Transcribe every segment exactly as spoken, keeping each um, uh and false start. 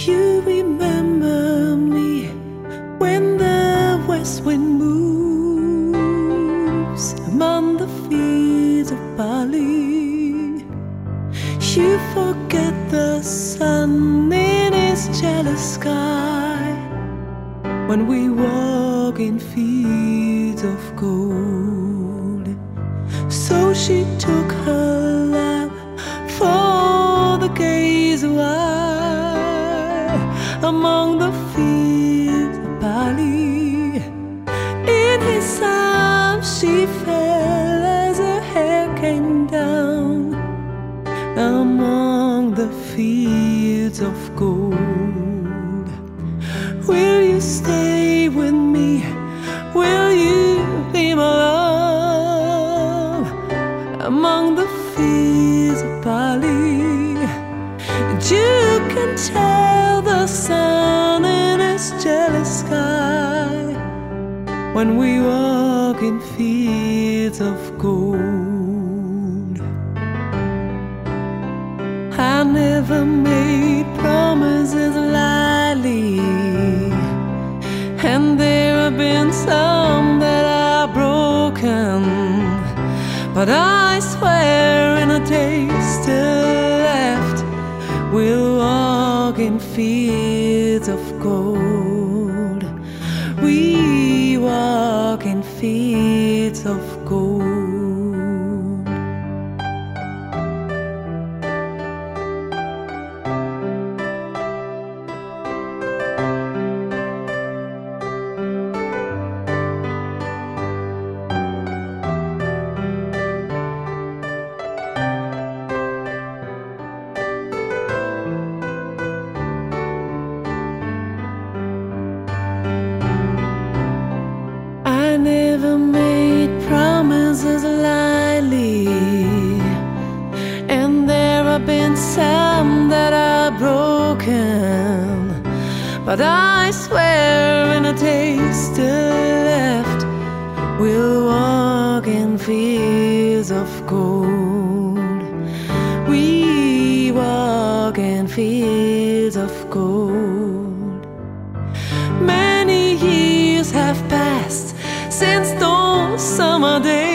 You remember me when the west wind moves among the fields of barley. You forget the sun in his jealous sky when we walk in fields of gold. So she took her love for the gaze away among the fields of barley. In his arms she fell as her hair came down among the fields of gold. Will you stay with me? Will you be my love among the fields of barley? You can tell the sun in his jealous sky when we walk in fields of gold. I never made promises lightly, and there have been some that are broken, but I swear in a taste left we'll walk in fields of gold. We walk in fields of gold. I never made promises lightly, and there have been some that are broken, but I swear in a taste left we'll walk in fields of gold. We walk in fields of gold. Many years have passed since those summer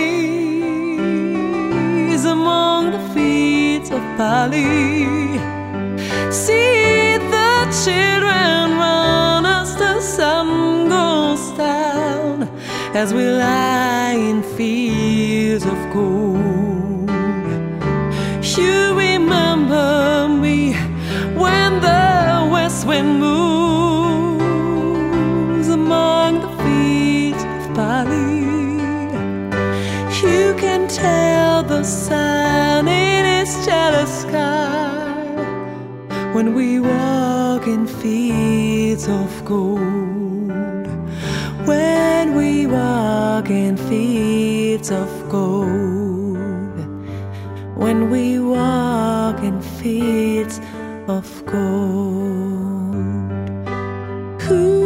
days among the fields of barley. See the children run as the sun goes down, as we lie in fields of gold. You remember me when the west wind moves among the fields of barley. You can tell the sun in its jealous sky when we walk in fields of gold. When we walk in fields of gold. When we walk in fields of gold. Ooh.